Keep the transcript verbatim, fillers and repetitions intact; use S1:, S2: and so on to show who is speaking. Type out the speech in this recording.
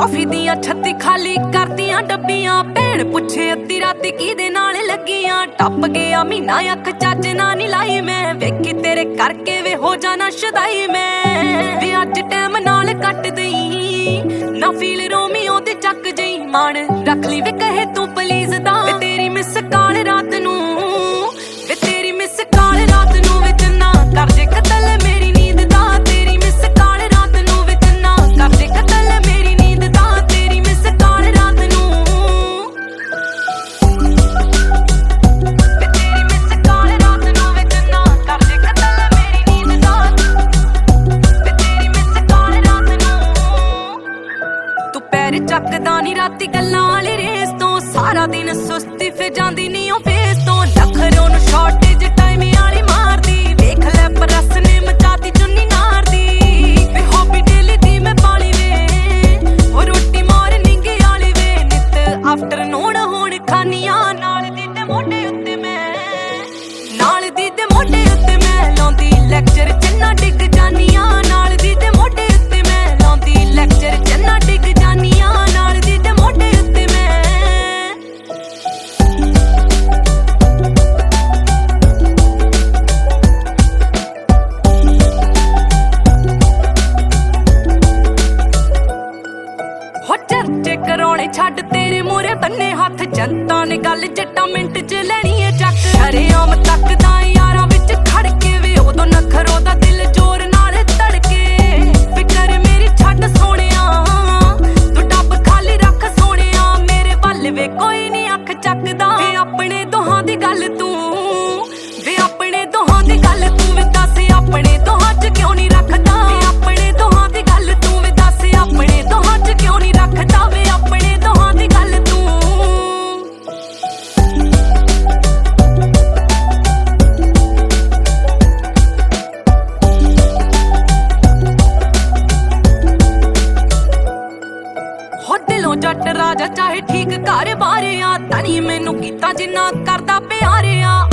S1: toffee दियां छत्ती खाली करदियां डब्बियां भैन पुछे अद्धी रात किहदे नाल लगियां टप गया महीना अख चज ना नी लाई मैं वेखी तेरे करके वे हो जाना शदाई मैं वे अज टैम नाल कट दई ना फील रोमियो ते चक जई मान रख ली वे कहे तू प्लीज दा तेरी मिस कॉल रात नू वे तेरी मिस कॉल रात नू वे चन्ना कर जे कतल मेरी नींद दा तेरी मिस कॉल रात नू वे चन्ना कर जे कतल मेरी नींद दा तेरी मिस कॉल रात नू वे तेरी मिस कॉल रात नू वे चन्ना कर जे कतल मेरी नींद दा वे तेरी मिस कॉल रात नू तू पैर चकदा नी राती गल्लां वाली रेस तो सारा दिन सुस्ती फिर जांदी नी ओ फेस तो नखरों नू शॉर्टेज टाइम वाली मारदी वेख ले परस ने मचाती चुन्नी नारदी वे हॉबी डेली दी मैं पाली वे ओ रोटी मॉर्निंग वाली वे नित आफ्टरनून होण खानियां नाल दी ते मोढे उत्ते मैं नाल दी ते मोढे उत्ते मैं लाउंदी लेक्चर चन्ना डिग जानियां नाल दी ते मोढे उत्ते मैं लाउंदी लेक्चर चन्ना डिग जानियां नाल दी ते मोढे उत्ते मैं हो चर्चे कराने छड्ड तेरे मूहरे बन्ने हत्थ जनता ने गल जट्टा मिंट च लैनी है चक शरेआम तकदा यारां विच खड़ के वे उदों नखरों दा दिल जोर नाल धड़के फिकर मेरी छड्ड सोहणिया तू डब खाली रख सोहणिया मेरे वल वे कोई नहीं अख चकदा वे अपने दोहां दी गल तू वे अपने दोहां दी गल तू वे दस अपने दोहां च क्यों नहीं रखदा वे अपने दोहां दी गल तू वे दस अपने दोहां च क्यों नहीं रखदा वे अपने दोहां दी गल तू हो दिलों जट राजा चाहे ठीक घर बारे आ तनी मैनू कीता जिन्ना करदा प्यारे आ